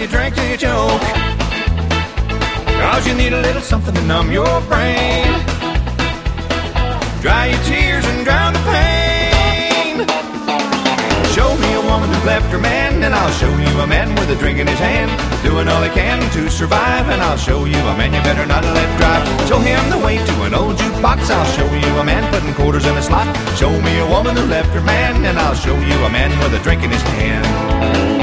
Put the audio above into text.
you drink till you choke, 'cause you need a little something to numb your brain, dry your tears and drown the pain. Show me a woman who's left her man, and I'll show you a man with a drink in his hand, doing all he can to survive. And I'll show you a man you better not let drive. Show him the way to an old jukebox. I'll show you a man putting quarters in a slot. Show me a woman who left her man, and I'll show you a man with a drink in his hand.